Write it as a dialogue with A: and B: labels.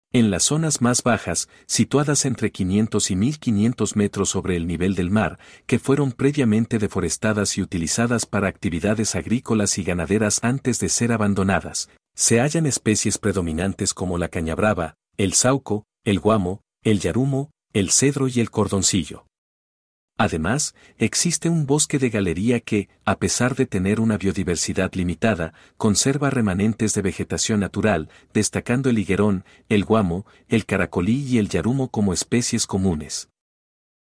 A: En las zonas más bajas, situadas entre 500 y 1500 metros sobre el nivel del mar, que fueron previamente deforestadas y utilizadas para actividades agrícolas y ganaderas antes de ser abandonadas, se hallan especies predominantes como la cañabrava, el sauco, el guamo, el yarumo, el cedro y el cordoncillo. Además, existe un bosque de galería que, a pesar de tener una biodiversidad limitada, conserva remanentes de vegetación natural, destacando el higuerón, el guamo, el caracolí y el yarumo como especies comunes.